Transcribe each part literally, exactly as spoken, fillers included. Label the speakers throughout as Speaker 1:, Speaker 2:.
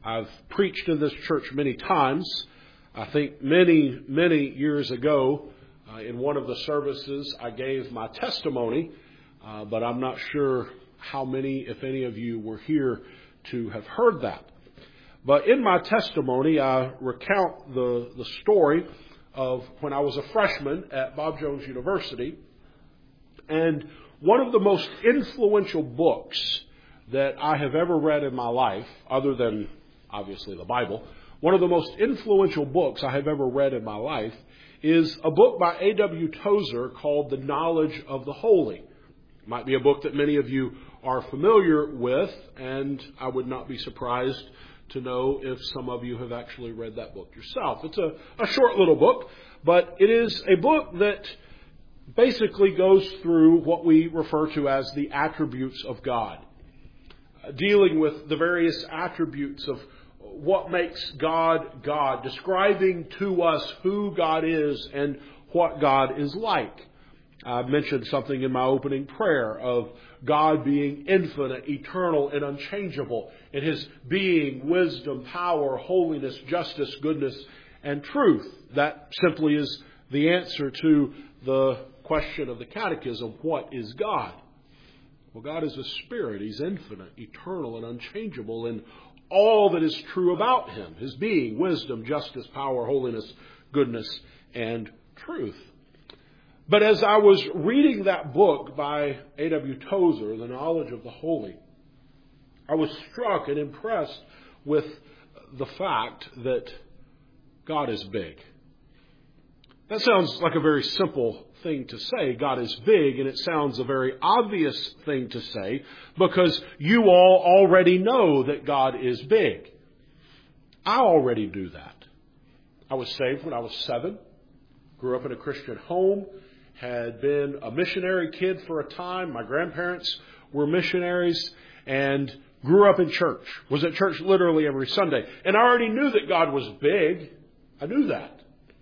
Speaker 1: I've preached in this church many times. I think many, many years ago, uh, in one of the services, I gave my testimony, uh, but I'm not sure how many, if any of you were here to have heard that. But in my testimony, I recount the, the story of when I was a freshman at Bob Jones University, and one of the most influential books that I have ever read in my life, other than obviously the Bible, one of the most influential books I have ever read in my life is a book by A W Tozer called The Knowledge of the Holy. It might be a book that many of you are familiar with, and I would not be surprised to know if some of you have actually read that book yourself. It's a, a short little book, but it is a book that basically goes through what we refer to as the attributes of God, uh, dealing with the various attributes of what makes God God, describing to us who God is and what God is like. I mentioned something in my opening prayer of God being infinite, eternal, and unchangeable in His being, wisdom, power, holiness, justice, goodness, and truth. That simply is the answer to the question of the catechism, what is God? Well, God is a spirit. He's infinite, eternal, and unchangeable in all that is true about Him, His being, wisdom, justice, power, holiness, goodness, and truth. But as I was reading that book by A W Tozer, The Knowledge of the Holy, I was struck and impressed with the fact that God is big. That sounds like a very simple thing to say. God is big, and it sounds a very obvious thing to say because you all already know that God is big. I already do that. I was saved when I was seven, grew up in a Christian home, had been a missionary kid for a time. My grandparents were missionaries and grew up in church, was at church literally every Sunday. And I already knew that God was big. I knew that.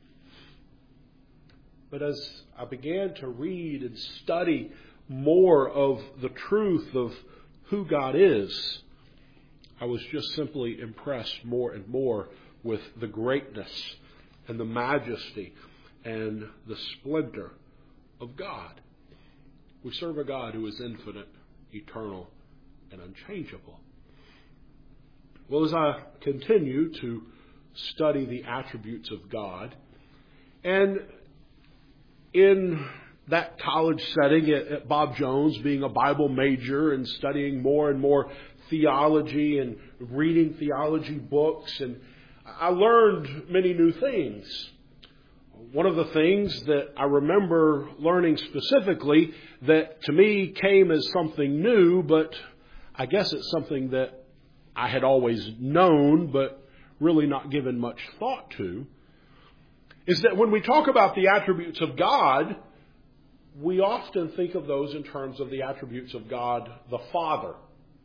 Speaker 1: But as I began to read and study more of the truth of who God is, I was just simply impressed more and more with the greatness and the majesty and the splendor of God. We serve a God who is infinite, eternal, and unchangeable. Well, as I continue to study the attributes of God, and in that college setting at, at Bob Jones, being a Bible major and studying more and more theology and reading theology books, and I learned many new things. One of the things that I remember learning specifically that to me came as something new, but I guess it's something that I had always known but really not given much thought to, is that when we talk about the attributes of God, we often think of those in terms of the attributes of God the Father.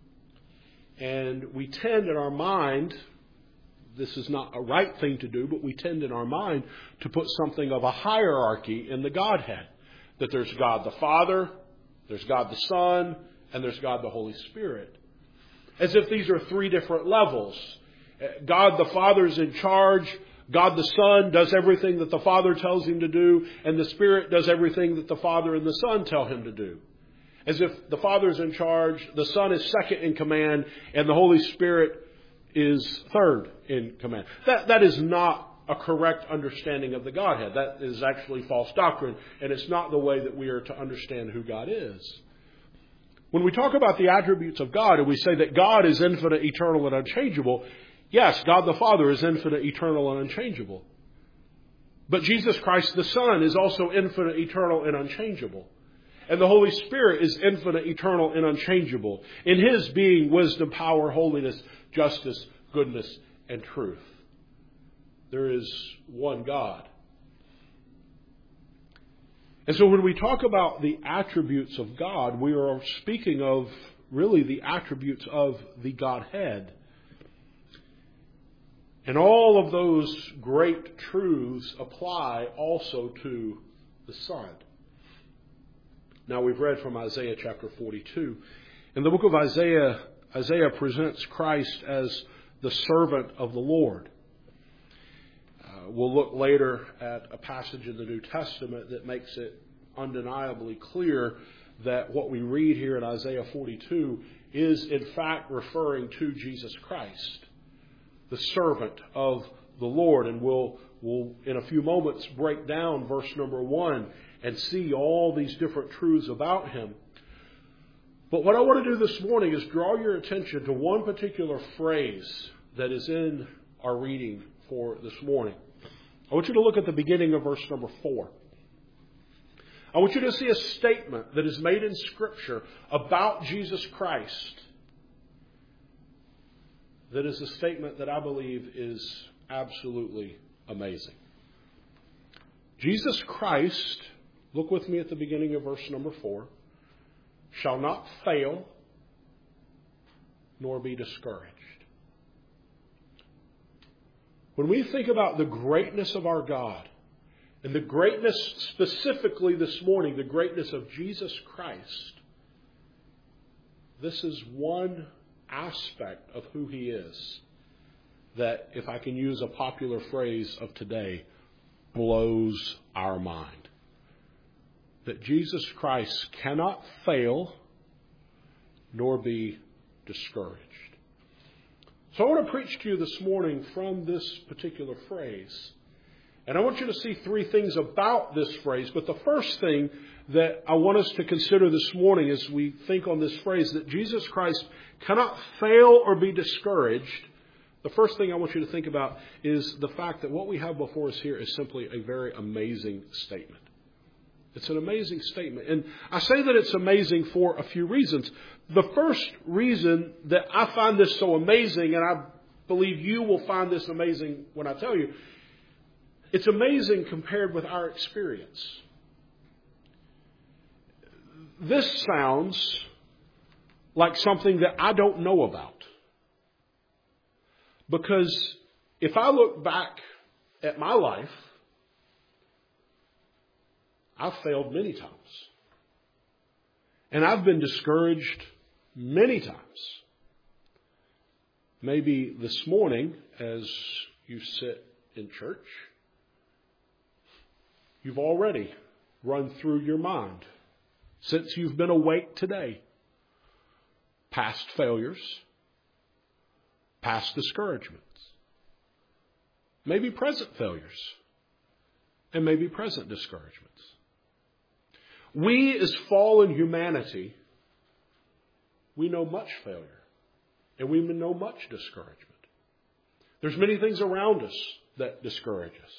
Speaker 1: And we tend in our mind, this is not a right thing to do, but we tend in our mind to put something of a hierarchy in the Godhead. That there's God the Father, there's God the Son, and there's God the Holy Spirit. As if these are three different levels. God the Father is in charge, God the Son does everything that the Father tells Him to do, and the Spirit does everything that the Father and the Son tell Him to do. As if the Father is in charge, the Son is second in command, and the Holy Spirit is third in command. That that is not a correct understanding of the Godhead. That is actually false doctrine, and it's not the way that we are to understand who God is. When we talk about the attributes of God and we say that God is infinite, eternal, and unchangeable, yes, God the Father is infinite, eternal, and unchangeable. But Jesus Christ the Son is also infinite, eternal, and unchangeable. And the Holy Spirit is infinite, eternal, and unchangeable in His being, wisdom, power, holiness, justice, goodness, and truth. There is one God. And so when we talk about the attributes of God, we are speaking of really the attributes of the Godhead. And all of those great truths apply also to the Son. Now we've read from Isaiah chapter forty-two. In the book of Isaiah, Isaiah presents Christ as the servant of the Lord. Uh, we'll look later at a passage in the New Testament that makes it undeniably clear that what we read here in Isaiah forty-two is in fact referring to Jesus Christ, the servant of the Lord. And we'll, we'll in a few moments break down verse number one and see all these different truths about him. But what I want to do this morning is draw your attention to one particular phrase that is in our reading for this morning. I want you to look at the beginning of verse number four. I want you to see a statement that is made in Scripture about Jesus Christ that is a statement that I believe is absolutely amazing. Jesus Christ, look with me at the beginning of verse number four, shall not fail nor be discouraged. When we think about the greatness of our God, and the greatness specifically this morning, the greatness of Jesus Christ, this is one aspect of who He is that, if I can use a popular phrase of today, blows our mind. That Jesus Christ cannot fail nor be discouraged. So I want to preach to you this morning from this particular phrase. And I want you to see three things about this phrase. But the first thing that I want us to consider this morning as we think on this phrase, that Jesus Christ cannot fail or be discouraged, the first thing I want you to think about is the fact that what we have before us here is simply a very amazing statement. It's an amazing statement. And I say that it's amazing for a few reasons. The first reason that I find this so amazing, and I believe you will find this amazing when I tell you, it's amazing compared with our experience. This sounds like something that I don't know about. Because if I look back at my life, I've failed many times. And I've been discouraged many times. Maybe this morning, as you sit in church, you've already run through your mind, since you've been awake today, past failures, past discouragements, maybe present failures, and maybe present discouragements. We, as fallen humanity, we know much failure, and we know much discouragement. There's many things around us that discourage us.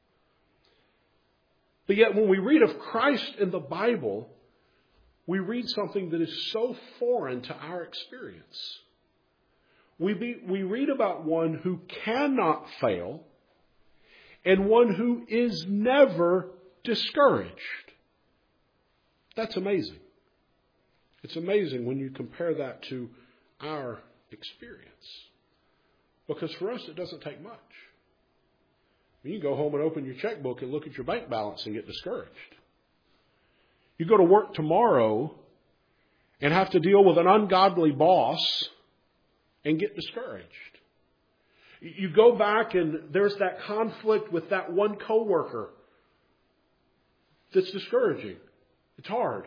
Speaker 1: But yet when we read of Christ in the Bible, we read something that is so foreign to our experience. We, be, we read about one who cannot fail and one who is never discouraged. That's amazing. It's amazing when you compare that to our experience. Because for us, it doesn't take much. You go home and open your checkbook and look at your bank balance and get discouraged. You go to work tomorrow and have to deal with an ungodly boss and get discouraged. You go back and there's that conflict with that one coworker that's discouraging. It's hard.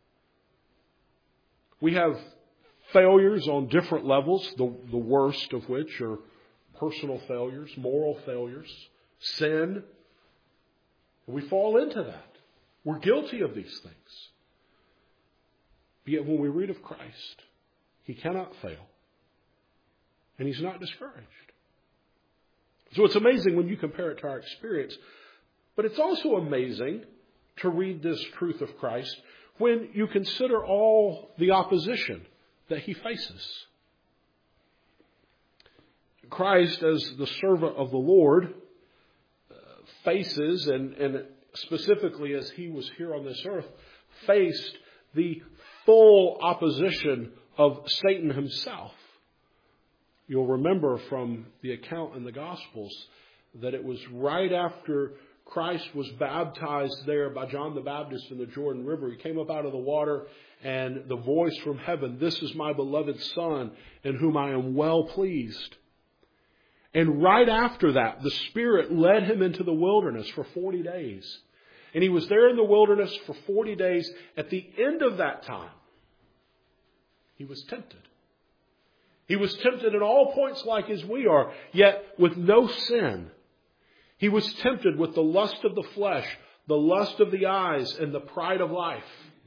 Speaker 1: We have failures on different levels, the, the worst of which are personal failures, moral failures, sin. We fall into that. We're guilty of these things. But yet when we read of Christ, He cannot fail. And He's not discouraged. So it's amazing when you compare it to our experience. But it's also amazing to read this truth of Christ when you consider all the opposition that He faces. Christ, as the servant of the Lord, faces, and, and specifically as He was here on this earth, faced the full opposition of Satan himself. You'll remember from the account in the Gospels that it was right after Christ was baptized there by John the Baptist in the Jordan River. He came up out of the water, and the voice from heaven, "This is my beloved Son, in whom I am well pleased." And right after that, the Spirit led him into the wilderness for forty days. And he was there in the wilderness for forty days. At the end of that time, he was tempted. He was tempted at all points like as we are, yet with no sin. He was tempted with the lust of the flesh, the lust of the eyes, and the pride of life.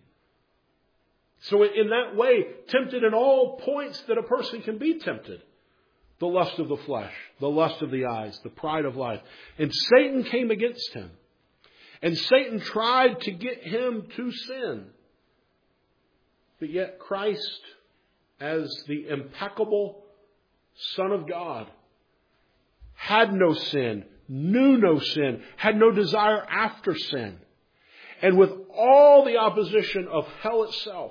Speaker 1: So in that way, tempted in all points that a person can be tempted. The lust of the flesh, the lust of the eyes, the pride of life. And Satan came against him. And Satan tried to get him to sin. But yet Christ, as the impeccable Son of God, had no sin, knew no sin, had no desire after sin. And with all the opposition of hell itself,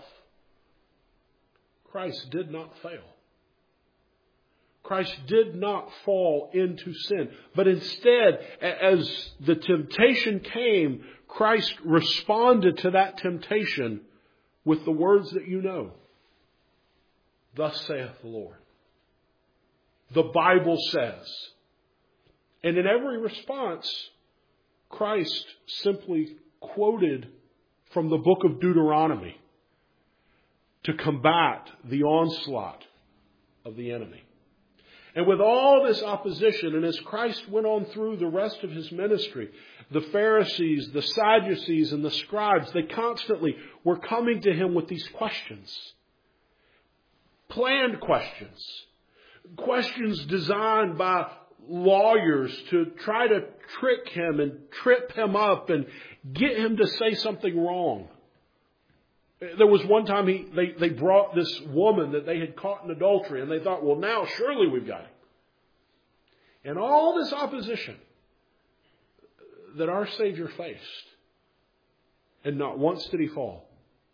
Speaker 1: Christ did not fail. Christ did not fall into sin. But instead, as the temptation came, Christ responded to that temptation with the words that you know. Thus saith the Lord. The Bible says. And in every response, Christ simply quoted from the book of Deuteronomy to combat the onslaught of the enemy. And with all this opposition, and as Christ went on through the rest of his ministry, the Pharisees, the Sadducees, and the scribes, they constantly were coming to him with these questions. Planned questions. Questions designed by lawyers to try to trick him and trip him up and get him to say something wrong. There was one time he, they, they brought this woman that they had caught in adultery, and they thought, well, now surely we've got him. And all this opposition that our Savior faced, and not once did he fall.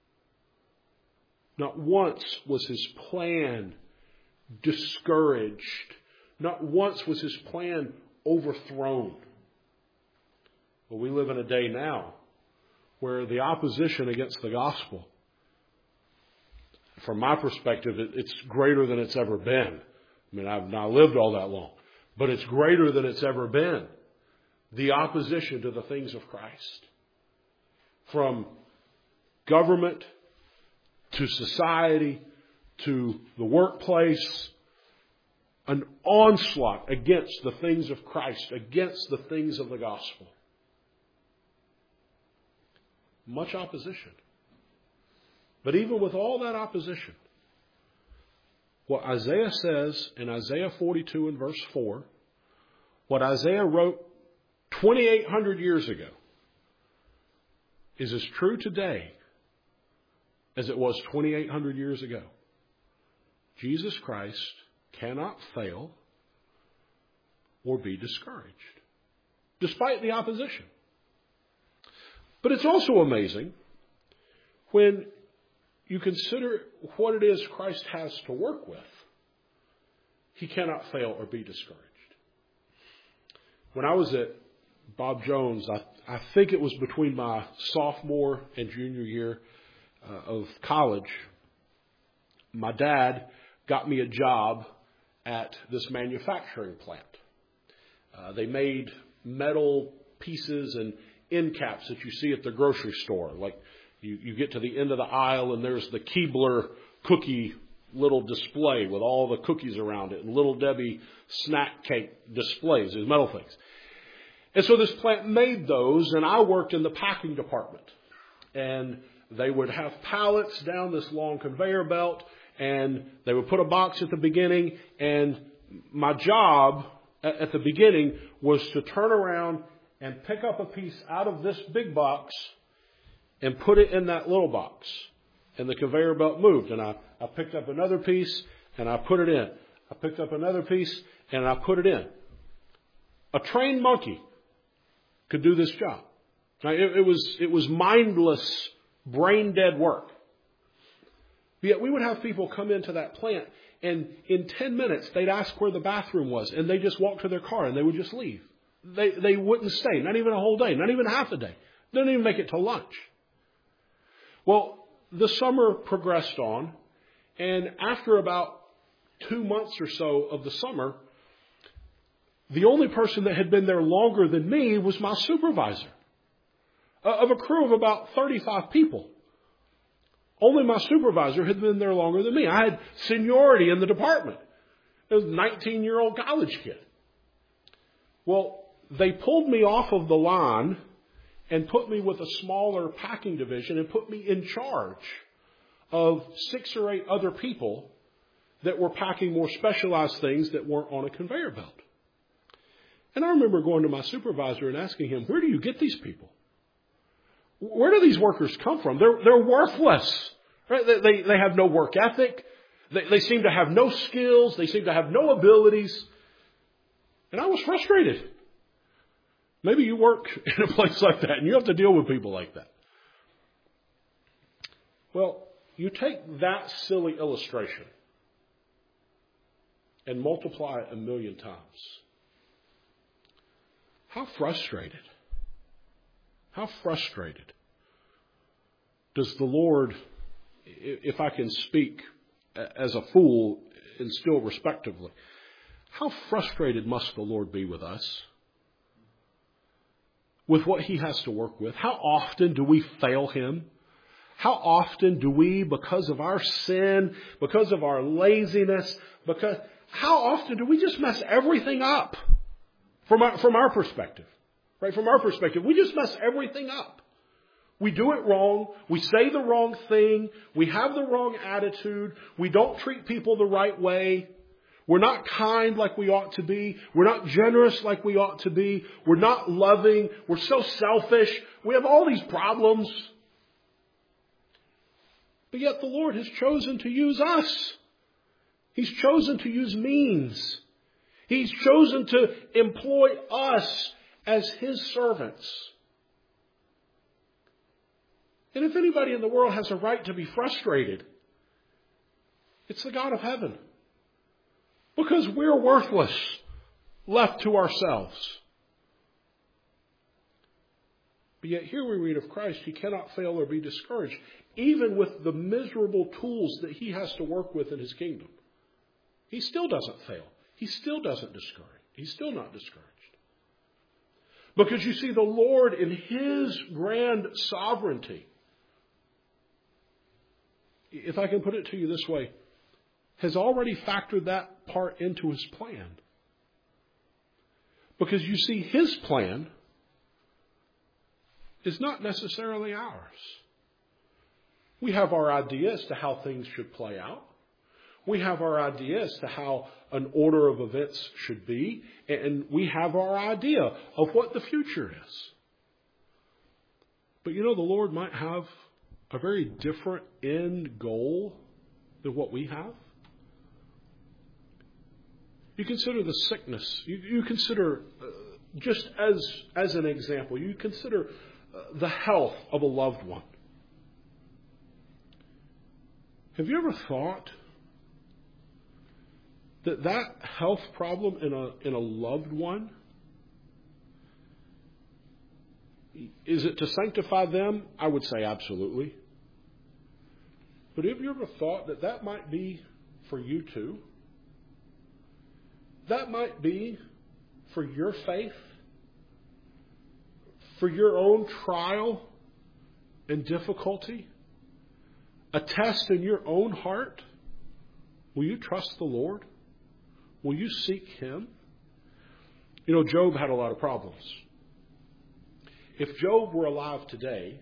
Speaker 1: Not once was his plan discouraged. Not once was his plan overthrown. Well, we live in a day now where the opposition against the gospel, from my perspective, it's greater than it's ever been. I mean, I've not lived all that long, but it's greater than it's ever been. The opposition to the things of Christ. From government to society to the workplace, an onslaught against the things of Christ, against the things of the gospel. Much opposition. But even with all that opposition, what Isaiah says in Isaiah forty-two and verse four, what Isaiah wrote twenty-eight hundred years ago, is as true today as it was twenty-eight hundred years ago. Jesus Christ cannot fail or be discouraged, despite the opposition. But it's also amazing when you consider what it is Christ has to work with. He cannot fail or be discouraged. When I was at Bob Jones, I, I think it was between my sophomore and junior year uh, of college, my dad got me a job at this manufacturing plant. Uh, they made metal pieces and end caps that you see at the grocery store. Like you, you get to the end of the aisle and there's the Keebler cookie little display with all the cookies around it and Little Debbie snack cake displays, these metal things. And so this plant made those, and I worked in the packing department. And they would have pallets down this long conveyor belt, and they would put a box at the beginning, and my job at the beginning was to turn around and pick up a piece out of this big box and put it in that little box. And the conveyor belt moved, and I, I picked up another piece, and I put it in. I picked up another piece, and I put it in. A trained monkey could do this job. Now, it, it was it was mindless, brain-dead work. But yet we would have people come into that plant, and in ten minutes, they'd ask where the bathroom was, and they'd just walk to their car, and they would just leave. They they wouldn't stay, not even a whole day, not even half a day. They didn't even make it till lunch. Well, the summer progressed on, and after about two months or so of the summer, The only person that had been there longer than me was my supervisor. Of a crew of about thirty-five people, only my supervisor had been there longer than me. I had seniority in the department. It was a nineteen-year-old college kid. Well, they pulled me off of the line and put me with a smaller packing division and put me in charge of six or eight other people that were packing more specialized things that weren't on a conveyor belt. And I remember going to my supervisor and asking him, where do you get these people? Where do these workers come from? They're, they're worthless. Right? They, they, they have no work ethic. They, they seem to have no skills. They seem to have no abilities. And I was frustrated. Maybe you work in a place like that and you have to deal with people like that. Well, you take that silly illustration and multiply it a million times. How frustrated, how frustrated does the Lord, if I can speak as a fool and still respectively, how frustrated must the Lord be with us? With what He has to work with? How often do we fail Him? How often do we, because of our sin, because of our laziness, because how often do we just mess everything up? From our, from our perspective, right? From our perspective, we just mess everything up. We do it wrong. We say the wrong thing. We have the wrong attitude. We don't treat people the right way. We're not kind like we ought to be. We're not generous like we ought to be. We're not loving. We're so selfish. We have all these problems. But yet the Lord has chosen to use us. He's chosen to use means. He's chosen to employ us as His servants. And if anybody in the world has a right to be frustrated, it's the God of heaven. Because we're worthless, left to ourselves. But yet here we read of Christ, He cannot fail or be discouraged, even with the miserable tools that He has to work with in His kingdom. He still doesn't fail. He still doesn't discourage. He's still not discouraged. Because you see, the Lord in His grand sovereignty, if I can put it to you this way, has already factored that part into His plan. Because you see, His plan is not necessarily ours. We have our idea as to how things should play out. We have our idea as to how an order of events should be. And we have our idea of what the future is. But you know, the Lord might have a very different end goal than what we have. You consider the sickness. You, you consider, uh, just as, as an example, you consider uh, the health of a loved one. Have you ever thought that that health problem in a in a loved one, is it to sanctify them? I would say absolutely. But have you ever thought that that might be for you too? That might be for your faith, for your own trial and difficulty, a test in your own heart. Will you trust the Lord? Will you seek Him? You know, Job had a lot of problems. If Job were alive today,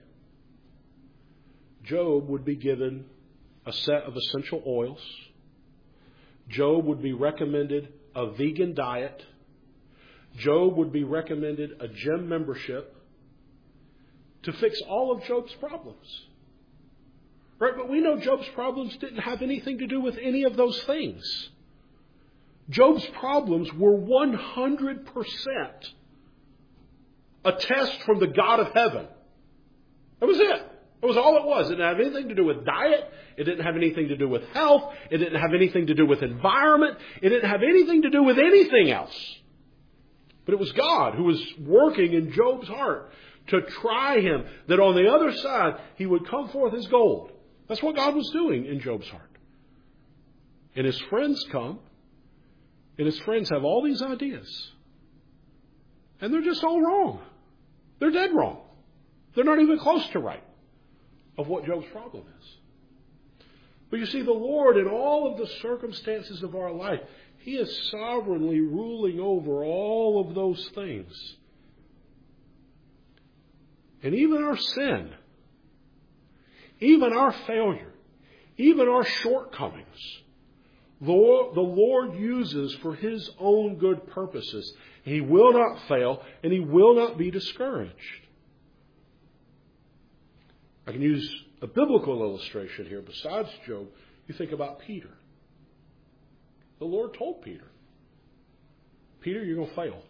Speaker 1: Job would be given a set of essential oils. Job would be recommended a vegan diet. Job would be recommended a gym membership to fix all of Job's problems. Right? But we know Job's problems didn't have anything to do with any of those things. Job's problems were one hundred percent a test from the God of heaven. That was it. That was all it was. It didn't have anything to do with diet. It didn't have anything to do with health. It didn't have anything to do with environment. It didn't have anything to do with anything else. But it was God who was working in Job's heart to try him, that on the other side he would come forth as gold. That's what God was doing in Job's heart. And his friends come, and his friends have all these ideas. And they're just all wrong. They're dead wrong. They're not even close to right of what Job's problem is. But you see, the Lord, in all of the circumstances of our life, He is sovereignly ruling over all of those things. And even our sin, even our failure, even our shortcomings, the Lord uses for His own good purposes. He will not fail, and He will not be discouraged. I can use a biblical illustration here. Besides Job, you think about Peter. The Lord told Peter, Peter, you're going to fail.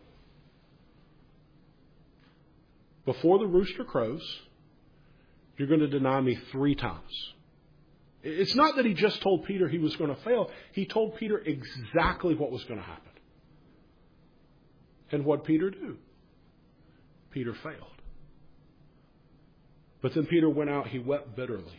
Speaker 1: Before the rooster crows, you're going to deny me three times. It's not that He just told Peter he was going to fail. He told Peter exactly what was going to happen. And what did Peter do? Peter failed. But then Peter went out, he wept bitterly.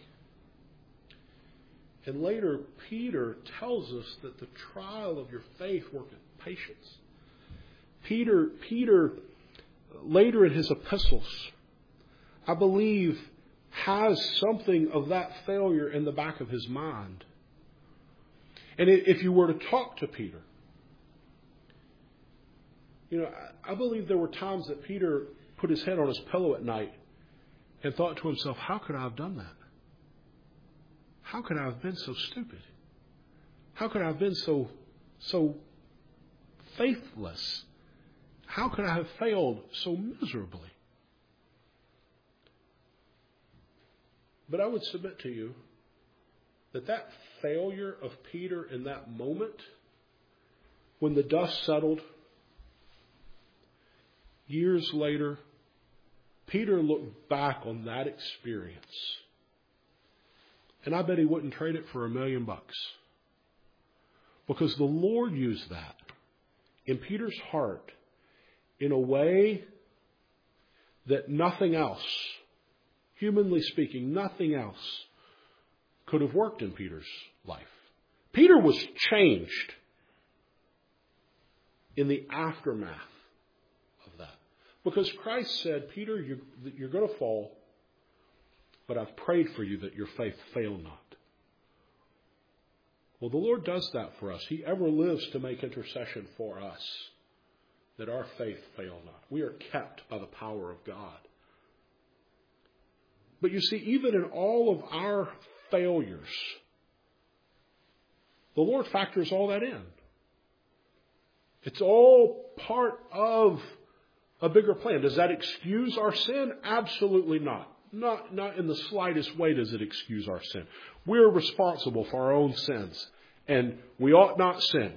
Speaker 1: And later, Peter tells us that the trial of your faith worketh patience. Peter, Peter, later in his epistles, I believe, has something of that failure in the back of his mind. And if you were to talk to Peter, you know, I believe there were times that Peter put his head on his pillow at night and thought to himself, how could I have done that? How could I have been so stupid? How could I have been so, so faithless? How could I have failed so miserably? But I would submit to you that that failure of Peter in that moment, when the dust settled, years later, Peter looked back on that experience, and I bet he wouldn't trade it for a million bucks. Because the Lord used that in Peter's heart in a way that nothing else, humanly speaking, nothing else could have worked in Peter's life. Peter was changed in the aftermath of that. Because Christ said, Peter, you're, you're going to fall, but I've prayed for you that your faith fail not. Well, the Lord does that for us. He ever lives to make intercession for us, that our faith fail not. We are kept by the power of God. But you see, even in all of our failures, the Lord factors all that in. It's all part of a bigger plan. Does that excuse our sin? Absolutely not. Not, not in the slightest way does it excuse our sin. We're responsible for our own sins, and we ought not sin.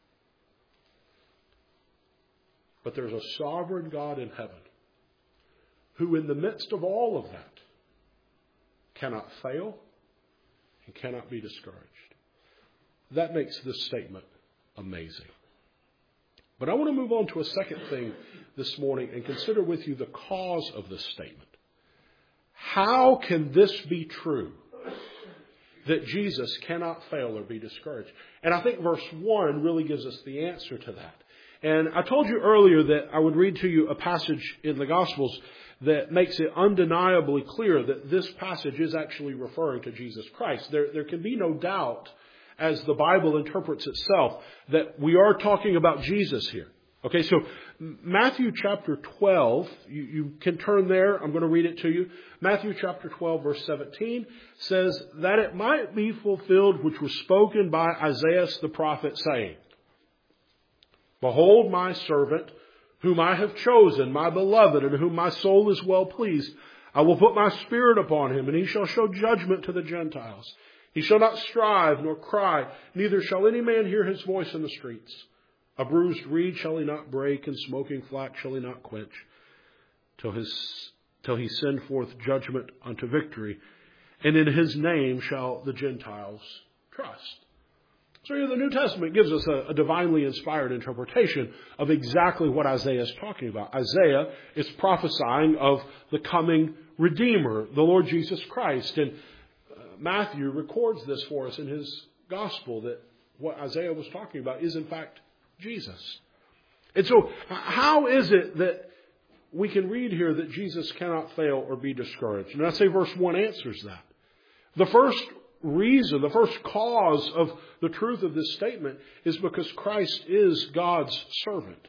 Speaker 1: But there's a sovereign God in heaven who, in the midst of all of that, cannot fail and cannot be discouraged. That makes this statement amazing. But I want to move on to a second thing this morning and consider with you the cause of this statement. How can this be true, that Jesus cannot fail or be discouraged? And I think verse one really gives us the answer to that. And I told you earlier that I would read to you a passage in the Gospels that makes it undeniably clear that this passage is actually referring to Jesus Christ. There, there can be no doubt, as the Bible interprets itself, that we are talking about Jesus here. Okay, so Matthew chapter twelve, you, you can turn there. I'm going to read it to you. Matthew chapter twelve, verse seventeen says, that it might be fulfilled which was spoken by Isaiah the prophet, saying, Behold my servant, whom I have chosen, my beloved, in whom my soul is well pleased. I will put my spirit upon him, and he shall show judgment to the Gentiles. He shall not strive nor cry, neither shall any man hear his voice in the streets. A bruised reed shall he not break, and smoking flax shall he not quench, till his till he send forth judgment unto victory. And in his name shall the Gentiles trust. So here the New Testament gives us a, a divinely inspired interpretation of exactly what Isaiah is talking about. Isaiah is prophesying of the coming Redeemer, the Lord Jesus Christ. And uh, Matthew records this for us in his gospel, that what Isaiah was talking about is in fact Jesus. And so how is it that we can read here that Jesus cannot fail or be discouraged? And I say verse one answers that. The first reason, the first cause of the truth of this statement is because Christ is God's servant.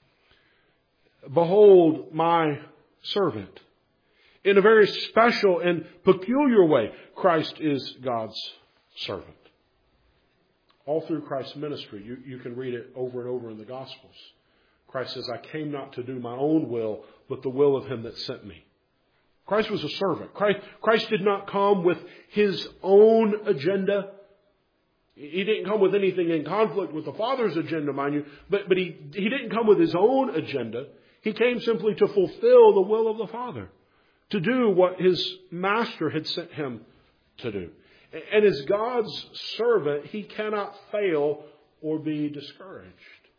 Speaker 1: Behold my servant. In a very special and peculiar way, Christ is God's servant. All through Christ's ministry, you, you can read it over and over in the Gospels. Christ says, I came not to do my own will, but the will of him that sent me. Christ was a servant. Christ, Christ did not come with his own agenda. He didn't come with anything in conflict with the Father's agenda, mind you. But, but he, he didn't come with his own agenda. He came simply to fulfill the will of the Father, to do what his master had sent him to do. And as God's servant, he cannot fail or be discouraged.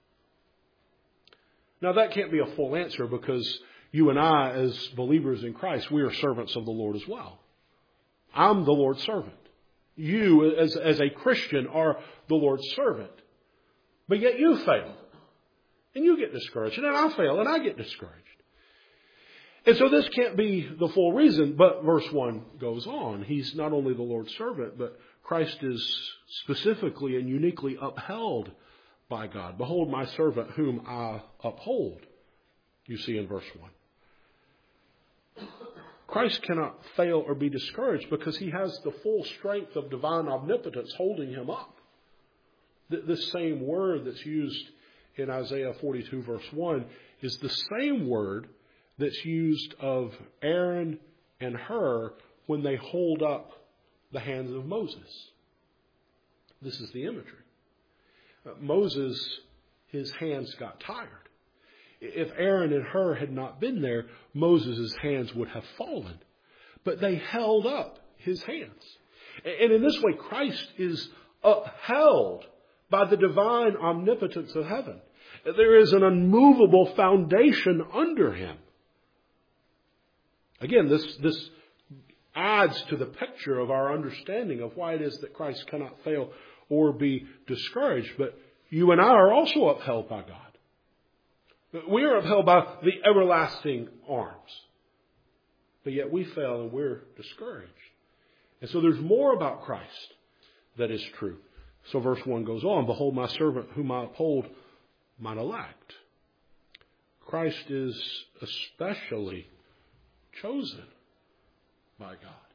Speaker 1: Now that can't be a full answer, because you and I, as believers in Christ, we are servants of the Lord as well. I'm the Lord's servant. You, as, as a Christian, are the Lord's servant. But yet you fail. And you get discouraged. And then I fail and I get discouraged. And so this can't be the full reason, but verse one goes on. He's not only the Lord's servant, but Christ is specifically and uniquely upheld by God. Behold my servant whom I uphold, you see in verse one. Christ cannot fail or be discouraged because he has the full strength of divine omnipotence holding him up. This same word that's used in Isaiah forty-two verse one is the same word that's used of Aaron and Hur when they hold up the hands of Moses. This is the imagery. Uh, Moses, his hands got tired. If Aaron and Hur had not been there, Moses' hands would have fallen. But they held up his hands. And in this way, Christ is upheld by the divine omnipotence of heaven. There is an unmovable foundation under him. Again, this, this adds to the picture of our understanding of why it is that Christ cannot fail or be discouraged. But you and I are also upheld by God. We are upheld by the everlasting arms. But yet we fail and we're discouraged. And so there's more about Christ that is true. So verse one goes on, behold my servant whom I uphold, mine elect. Christ is especially chosen by God.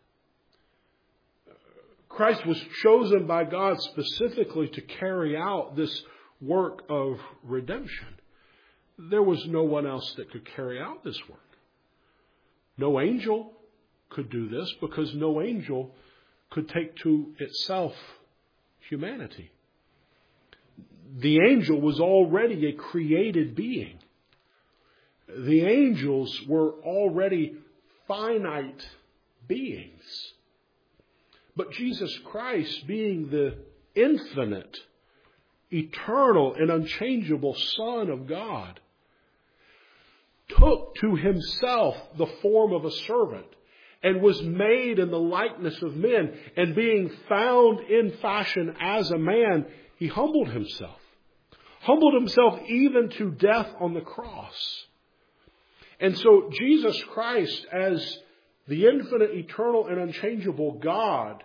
Speaker 1: Christ was chosen by God specifically to carry out this work of redemption. There was no one else that could carry out this work. No angel could do this because no angel could take to itself humanity. The angel was already a created being. The angels were already finite beings. But Jesus Christ, being the infinite, eternal, and unchangeable Son of God, took to himself the form of a servant and was made in the likeness of men. And being found in fashion as a man, he humbled himself. Humbled himself even to death on the cross. And so Jesus Christ, as the infinite, eternal, and unchangeable God,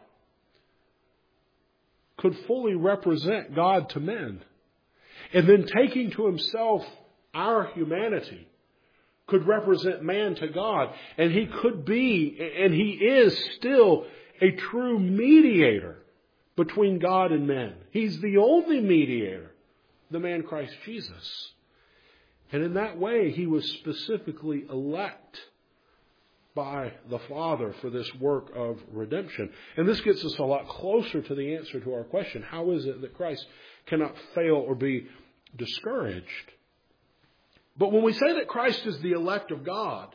Speaker 1: could fully represent God to men. And then taking to himself our humanity, could represent man to God. And he could be, and he is still, a true mediator between God and men. He's the only mediator, the man Christ Jesus. And in that way, he was specifically elect by the Father for this work of redemption. And this gets us a lot closer to the answer to our question. How is it that Christ cannot fail or be discouraged? But when we say that Christ is the elect of God,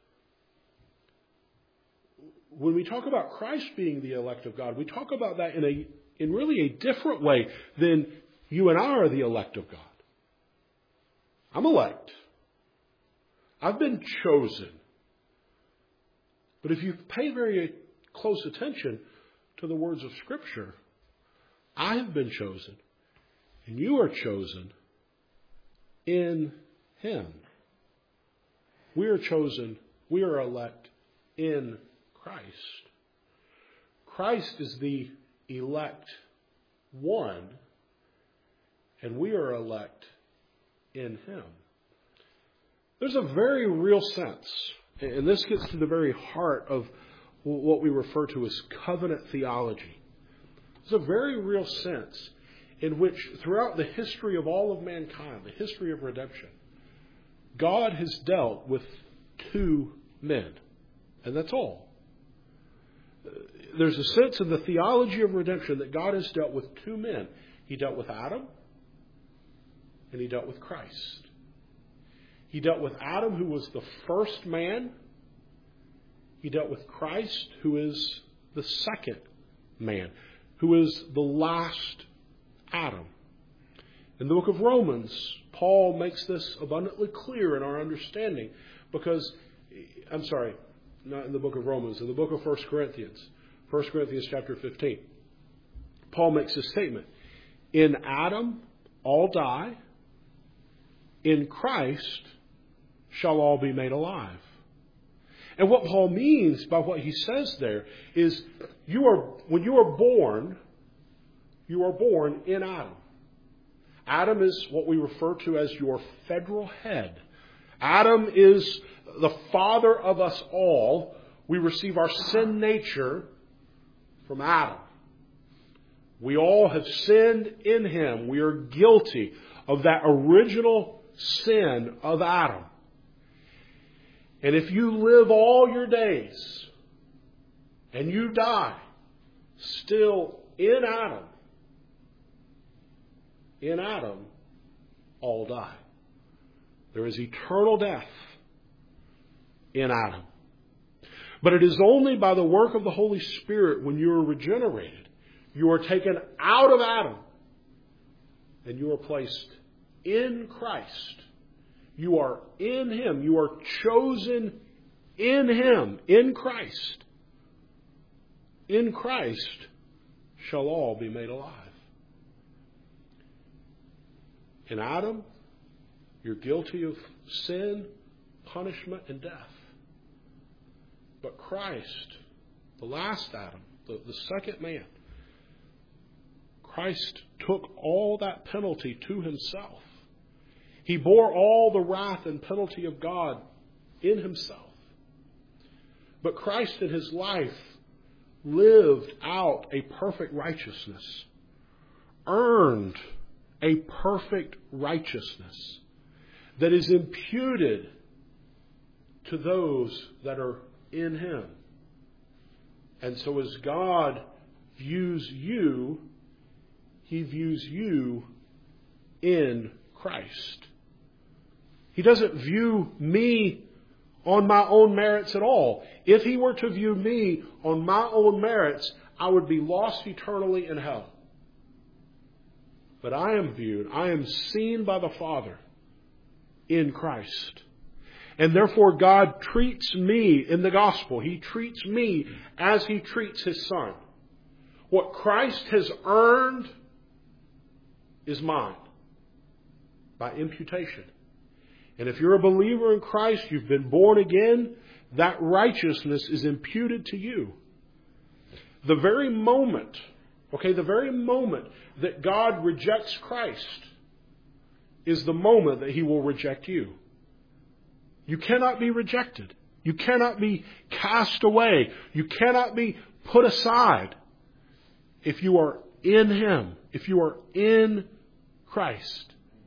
Speaker 1: when we talk about Christ being the elect of God, we talk about that in a in really a different way than you and I are the elect of God. I'm elect. I've been chosen. But if you pay very close attention to the words of Scripture, I have been chosen, and you are chosen in Him. We are chosen, we are elect in Christ. Christ is the elect one, and we are elect in Him. There's a very real sense, and this gets to the very heart of what we refer to as covenant theology. There's a very real sense in which throughout the history of all of mankind, the history of redemption, God has dealt with two men, and that's all. There's a sense in the theology of redemption that God has dealt with two men. He dealt with Adam, and He dealt with Christ. He dealt with Adam, who was the first man. He dealt with Christ, who is the second man, who is the last Adam. In the book of Romans, Paul makes this abundantly clear in our understanding because, I'm sorry, not in the book of Romans, in the book of First Corinthians, First Corinthians chapter fifteen. Paul makes this statement. In Adam, all die. In Christ shall all be made alive. And what Paul means by what he says there is you are when you are born, you are born in Adam. Adam is what we refer to as your federal head. Adam is the father of us all. We receive our sin nature from Adam. We all have sinned in him. We are guilty of that original sin of Adam. And if you live all your days and you die still in Adam, in Adam, all die. There is eternal death in Adam. But it is only by the work of the Holy Spirit when you are regenerated, you are taken out of Adam and you are placed in Christ. You are in Him. You are chosen in Him, in Christ. In Christ shall all be made alive. In Adam, you're guilty of sin, punishment, and death. But Christ, the last Adam, the, the second man, Christ took all that penalty to Himself. He bore all the wrath and penalty of God in Himself. But Christ in His life lived out a perfect righteousness, earned a perfect righteousness that is imputed to those that are in Him. And so as God views you, He views you in Christ. He doesn't view me on my own merits at all. If He were to view me on my own merits, I would be lost eternally in hell. But I am viewed, I am seen by the Father in Christ. And therefore God treats me in the gospel. He treats me as He treats His Son. What Christ has earned is mine by imputation. And if you're a believer in Christ, you've been born again, that righteousness is imputed to you. The very moment, okay, the very moment that God rejects Christ is the moment that He will reject you. You cannot be rejected. You cannot be cast away. You cannot be put aside if you are in Him, if you are in Christ.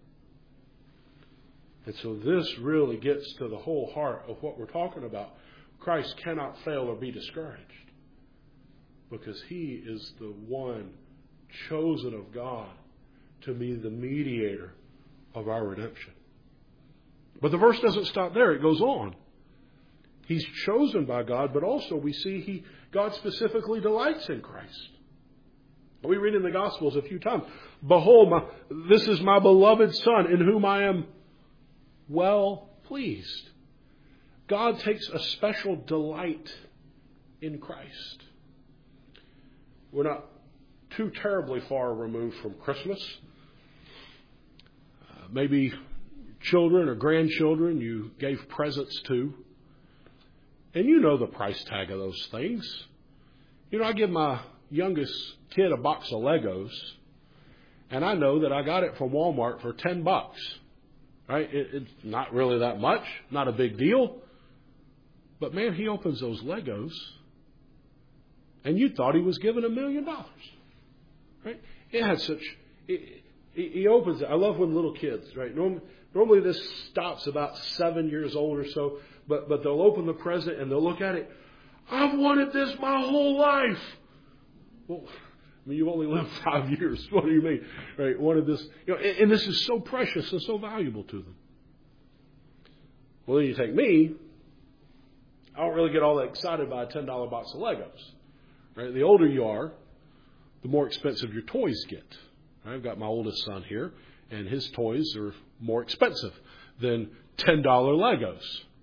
Speaker 1: And so this really gets to the whole heart of what we're talking about. Christ cannot fail or be discouraged because He is the one chosen of God to be the mediator of our redemption. But the verse doesn't stop there. It goes on. He's chosen by God, but also we see he God specifically delights in Christ. We read in the Gospels a few times, "Behold, my, this is my beloved Son in whom I am well pleased." God takes a special delight in Christ. We're not too terribly far removed from Christmas. Uh, maybe children or grandchildren you gave presents to. And you know the price tag of those things. You know, I give my youngest kid a box of Legos, and I know that I got it from Walmart for ten bucks. Right? It, it's not really that much, not a big deal. But man, he opens those Legos, and you thought he was given a million dollars. Right? It had such. It, he opens it. I love when little kids, right? Normally, normally this stops about seven years old or so, but but they'll open the present and they'll look at it. I've wanted this my whole life. Well, I mean, you've only lived five years. What do you mean? Right? Wanted this, you know, and, and this is so precious and so valuable to them. Well, then you take me. I don't really get all that excited by a ten dollar box of Legos. Right? The older you are, the more expensive your toys get. I've got my oldest son here, and his toys are more expensive than ten dollar Legos.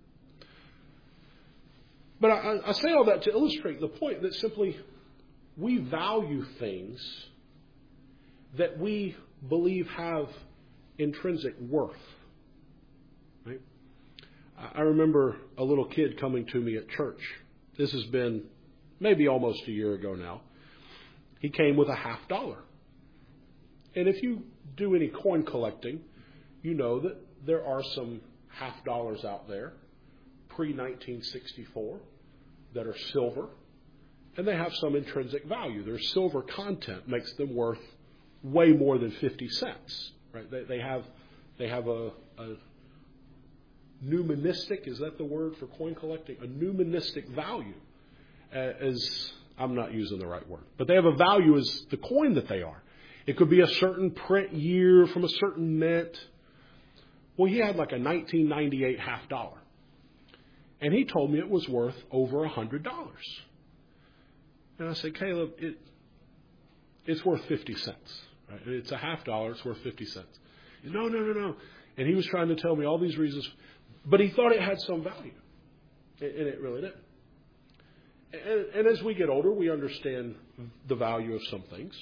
Speaker 1: But I, I say all that to illustrate the point that simply we value things that we believe have intrinsic worth. Right? I remember a little kid coming to me at church. This has been maybe almost a year ago now. He came with a half dollar. And if you do any coin collecting, you know that there are some half dollars out there, pre nineteen sixty-four, that are silver, and they have some intrinsic value. Their silver content makes them worth way more than fifty cents. Right? They, they have they have a, a numismatic, is that the word for coin collecting? A numismatic value. As I'm not using the right word, but they have a value as the coin that they are. It could be a certain print year from a certain mint. Well, he had like a nineteen ninety-eight half dollar. And he told me it was worth over a hundred dollars. And I said, Caleb, it it's worth fifty cents. Right? It's a half dollar, it's worth fifty cents. Said, no, no, no, no. And he was trying to tell me all these reasons, but he thought it had some value. And it really didn't. And, and as we get older, we understand the value of some things.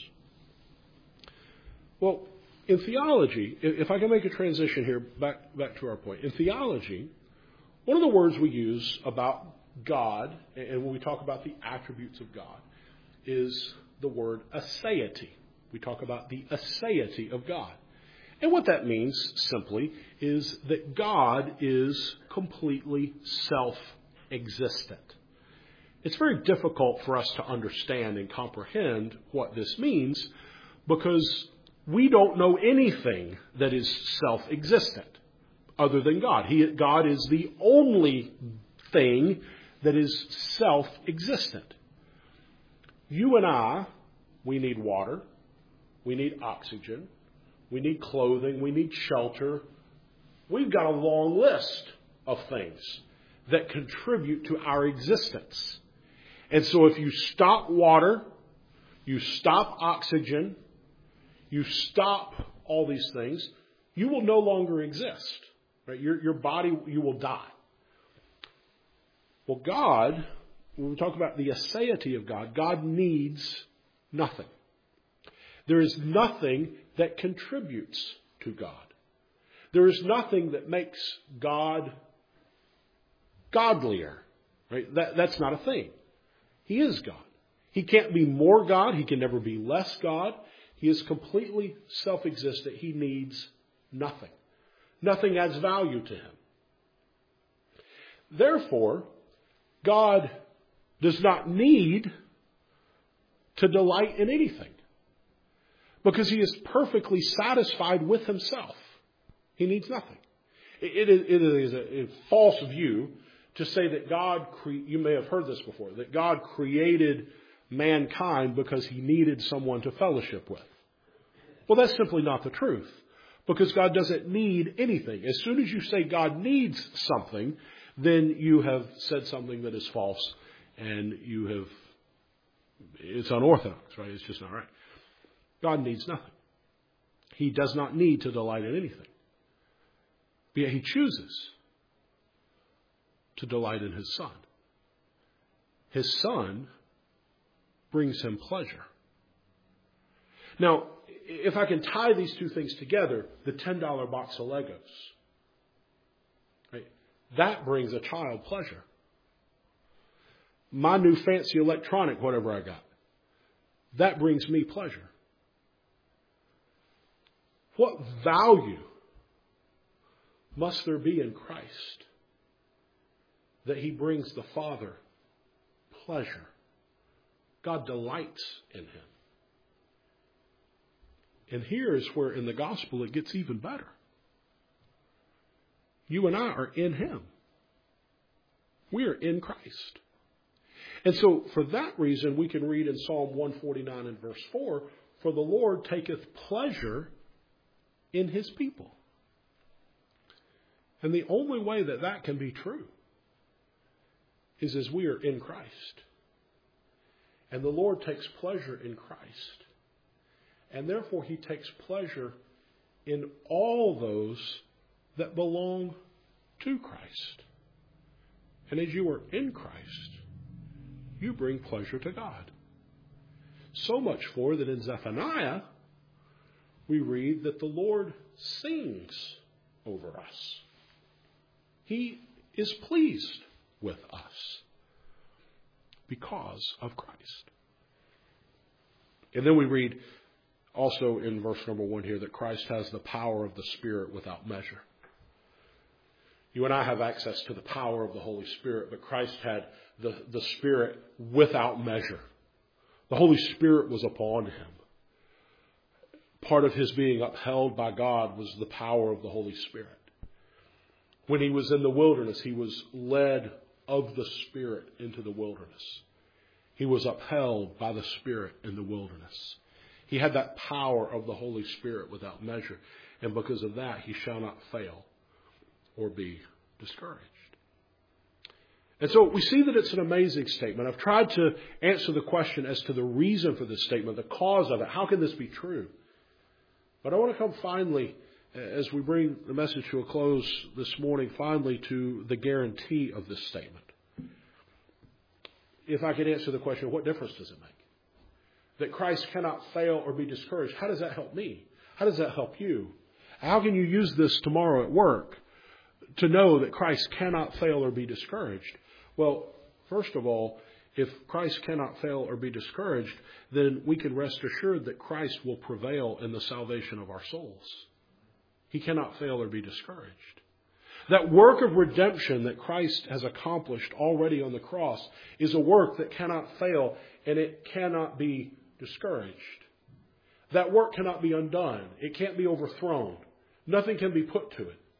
Speaker 1: Well, in theology, if I can make a transition here back, back to our point. In theology, one of the words we use about God, and when we talk about the attributes of God, is the word aseity. We talk about the aseity of God. And what that means, simply, is that God is completely self-existent. It's very difficult for us to understand and comprehend what this means because we don't know anything that is self-existent other than God. He, God is the only thing that is self-existent. You and I, we need water, we need oxygen, we need clothing, we need shelter. We've got a long list of things that contribute to our existence. And so if you stop water, you stop oxygen, you stop all these things, you will no longer exist. Right? Your, your body, you will die. Well, God, when we talk about the aseity of God, God needs nothing. There is nothing that contributes to God. There is nothing that makes God godlier. Right? That, that's not a thing. He is God. He can't be more God. He can never be less God. He is completely self-existent. He needs nothing. Nothing adds value to him. Therefore, God does not need to delight in anything because he is perfectly satisfied with himself. He needs nothing. It, it, it is a, a false view to say that God, cre- you may have heard this before, that God created mankind because he needed someone to fellowship with. Well, that's simply not the truth because God doesn't need anything. As soon as you say God needs something, then you have said something that is false and you have, it's unorthodox, right? It's just not right. God needs nothing. He does not need to delight in anything. But yet he chooses to delight in his Son. His Son brings him pleasure. Now, if I can tie these two things together, the ten dollar box of Legos, That brings a child pleasure. My new fancy electronic, whatever I got, that brings me pleasure. What value must there be in Christ that He brings the Father pleasure? God delights in Him. And here is where in the gospel it gets even better. You and I are in Him. We are in Christ. And so for that reason, we can read in Psalm one forty-nine and verse four, "For the Lord taketh pleasure in His people." And the only way that that can be true is as we are in Christ. And the Lord takes pleasure in Christ. And therefore He takes pleasure in all those that belong to Christ. And as you are in Christ, you bring pleasure to God. So much for that in Zephaniah, we read that the Lord sings over us. He is pleased with us because of Christ. And then we read also in verse number one here that Christ has the power of the Spirit without measure. You and I have access to the power of the Holy Spirit, but Christ had the, the Spirit without measure. The Holy Spirit was upon Him. Part of His being upheld by God was the power of the Holy Spirit. When He was in the wilderness, He was led of the Spirit into the wilderness. He was upheld by the Spirit in the wilderness. He had that power of the Holy Spirit without measure. And because of that, He shall not fail or be discouraged. And so we see that it's an amazing statement. I've tried to answer the question as to the reason for this statement, the cause of it. How can this be true? But I want to come finally, as we bring the message to a close this morning, finally to the guarantee of this statement. If I could answer the question, what difference does it make? That Christ cannot fail or be discouraged. How does that help me? How does that help you? How can you use this tomorrow at work to know that Christ cannot fail or be discouraged? Well, first of all, if Christ cannot fail or be discouraged, then we can rest assured that Christ will prevail in the salvation of our souls. He cannot fail or be discouraged. That work of redemption that Christ has accomplished already on the cross is a work that cannot fail and it cannot be discouraged. That work cannot be undone. It can't be overthrown. Nothing can be put to it.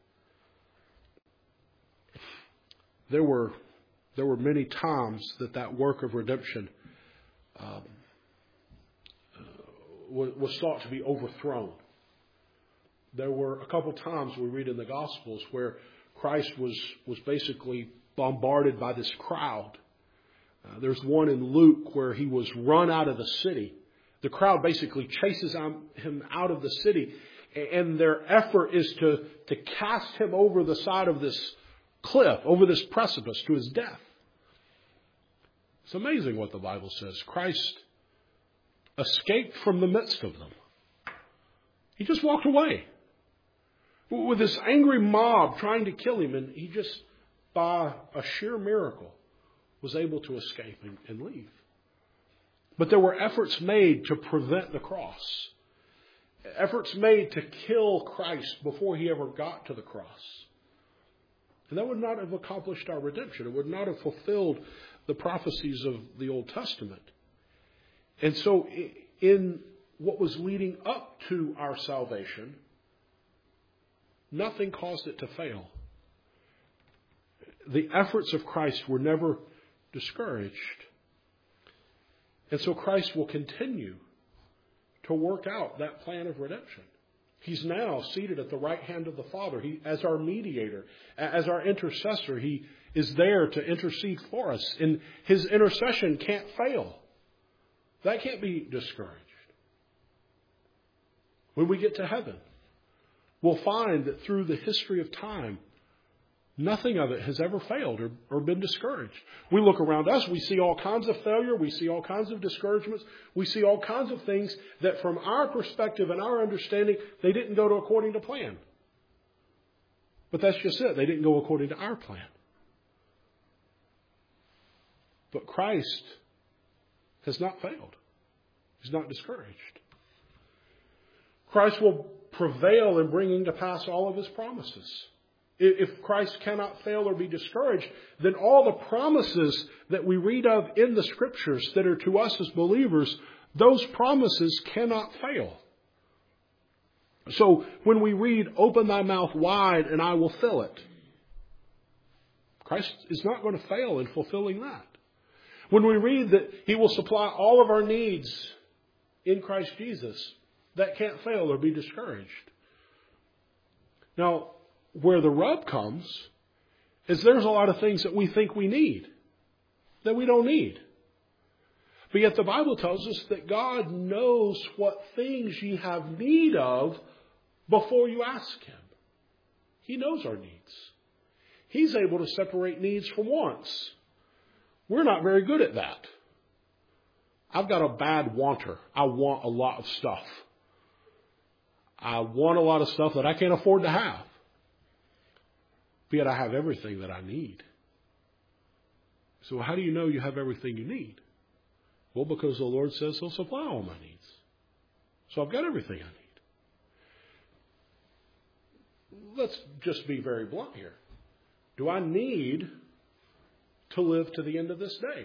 Speaker 1: There were, there were many times that that work of redemption um, uh, was, was thought to be overthrown. There were a couple times we read in the Gospels where Christ was, was basically bombarded by this crowd. Uh, there's one in Luke where He was run out of the city. The crowd basically chases Him out of the city, and their effort is to, to cast Him over the side of this cliff, over this precipice to His death. It's amazing what the Bible says. Christ escaped from the midst of them. He just walked away with this angry mob trying to kill Him, and He just, by a sheer miracle, was able to escape and, and leave. But there were efforts made to prevent the cross. Efforts made to kill Christ before He ever got to the cross. And that would not have accomplished our redemption. It would not have fulfilled the prophecies of the Old Testament. And so in what was leading up to our salvation, nothing caused it to fail. The efforts of Christ were never discouraged. And so Christ will continue to work out that plan of redemption. He's now seated at the right hand of the Father. He, as our mediator, as our intercessor, He is there to intercede for us. And His intercession can't fail. That can't be discouraged. When we get to heaven, we'll find that through the history of time, nothing of it has ever failed or, or been discouraged. We look around us, we see all kinds of failure, we see all kinds of discouragements, we see all kinds of things that from our perspective and our understanding, they didn't go to according to plan. But that's just it. They didn't go according to our plan. But Christ has not failed. He's not discouraged. Christ will prevail in bringing to pass all of His promises. If Christ cannot fail or be discouraged, then all the promises that we read of in the Scriptures that are to us as believers, those promises cannot fail. So when we read, "Open thy mouth wide and I will fill it," Christ is not going to fail in fulfilling that. When we read that He will supply all of our needs in Christ Jesus, that can't fail or be discouraged. Now, where the rub comes is there's a lot of things that we think we need that we don't need. But yet the Bible tells us that God knows what things ye have need of before you ask Him. He knows our needs. He's able to separate needs from wants. We're not very good at that. I've got a bad wanter. I want a lot of stuff. I want a lot of stuff that I can't afford to have. But yet I have everything that I need. So how do you know you have everything you need? Well, because the Lord says He'll supply all my needs. So I've got everything I need. Let's just be very blunt here. Do I need to live to the end of this day?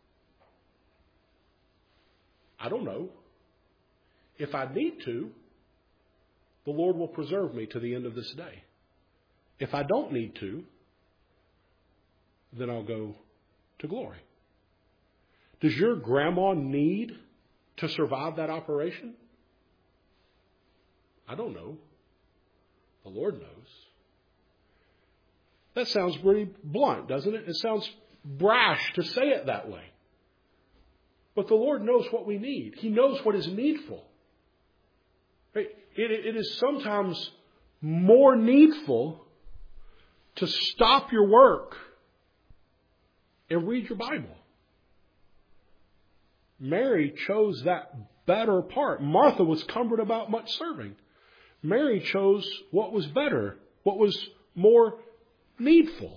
Speaker 1: I don't know. If I need to, the Lord will preserve me to the end of this day. If I don't need to, then I'll go to glory. Does your grandma need to survive that operation? I don't know. The Lord knows. That sounds pretty blunt, doesn't it? It sounds brash to say it that way. But the Lord knows what we need. He knows what is needful. It, it is sometimes more needful to stop your work and read your Bible. Mary chose that better part. Martha was cumbered about much serving. Mary chose what was better, what was more needful.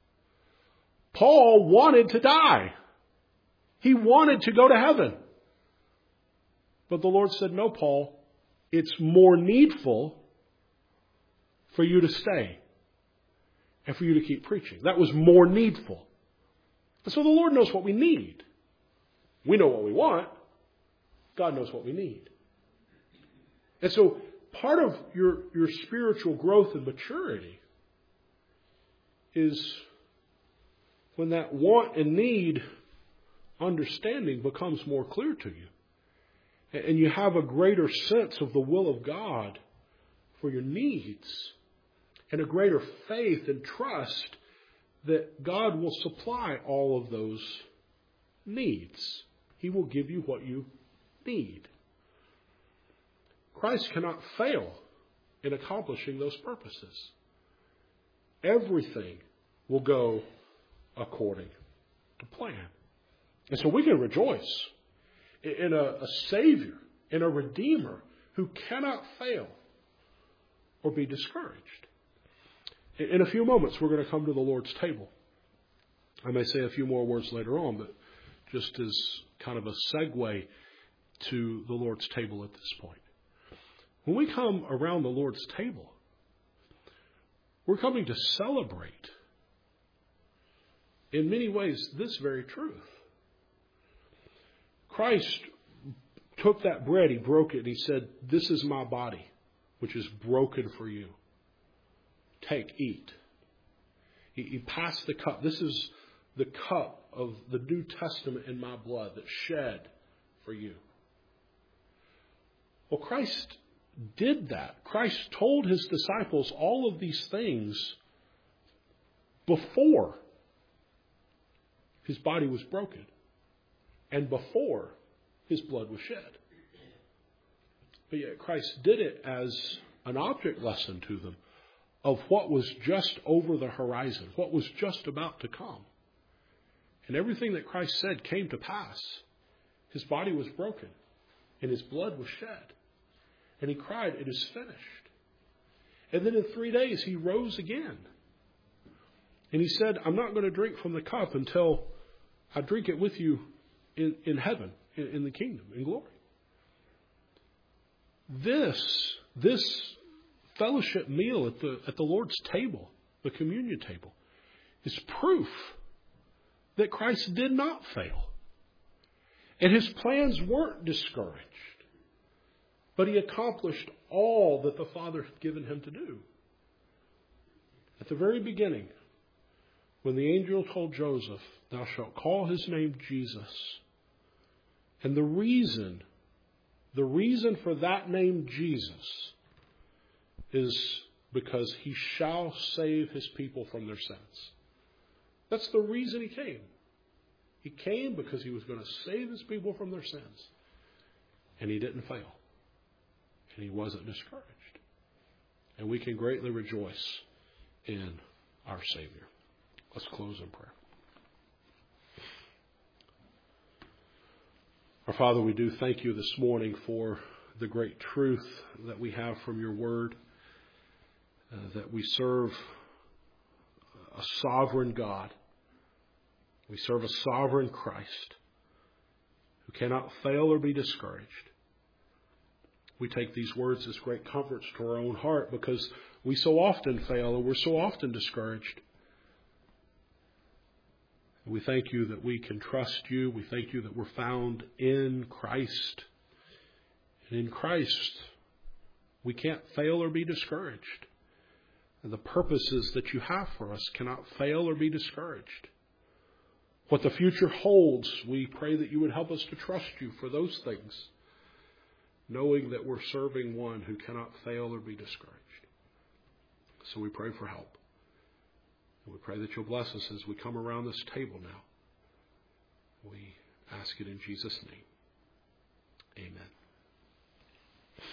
Speaker 1: Paul wanted to die. He wanted to go to heaven. But the Lord said, "No, Paul, it's more needful for you to stay and for you to keep preaching." That was more needful. And so the Lord knows what we need. We know what we want. God knows what we need. And so part of your, your spiritual growth and maturity is when that want and need understanding becomes more clear to you. And you have a greater sense of the will of God for your needs. And a greater faith and trust that God will supply all of those needs. He will give you what you need. Christ cannot fail in accomplishing those purposes. Everything will go according to plan. And so we can rejoice in a, a Savior, in a Redeemer who cannot fail or be discouraged. In a few moments, we're going to come to the Lord's table. I may say a few more words later on, but just as kind of a segue to the Lord's table at this point. When we come around the Lord's table, we're coming to celebrate, in many ways, this very truth. Christ took that bread, He broke it, and He said, "This is my body, which is broken for you. Take, eat." He, he passed the cup. This is the cup of the New Testament in my blood that's shed for you. Well, Christ did that. Christ told His disciples all of these things before His body was broken and before His blood was shed. But yet Christ did it as an object lesson to them of what was just over the horizon, what was just about to come. And everything that Christ said came to pass. His body was broken and His blood was shed. And He cried, "It is finished." And then in three days, he rose again. And he said, I'm not going to drink from the cup until I drink it with you in, in heaven, in, in the kingdom, in glory. This, this fellowship meal at the, at the Lord's table, the communion table, is proof that Christ did not fail. And his plans weren't discouraged. But he accomplished all that the Father had given him to do. At the very beginning, when the angel told Joseph, thou shalt call his name Jesus. And the reason, the reason for that name Jesus is because he shall save his people from their sins. That's the reason he came. He came because he was going to save his people from their sins. And he didn't fail. And he wasn't discouraged. And we can greatly rejoice in our Savior. Let's close in prayer. Our Father, we do thank you this morning for the great truth that we have from your word, uh, that we serve a sovereign God. We serve a sovereign Christ who cannot fail or be discouraged. We take these words as great comforts to our own heart because we so often fail and we're so often discouraged. We thank you that we can trust you. We thank you that we're found in Christ. And in Christ, we can't fail or be discouraged. And the purposes that you have for us cannot fail or be discouraged. What the future holds, we pray that you would help us to trust you for those things, knowing that we're serving one who cannot fail or be discouraged. So we pray for help. And we pray that you'll bless us as we come around this table now. We ask it in Jesus' name. Amen.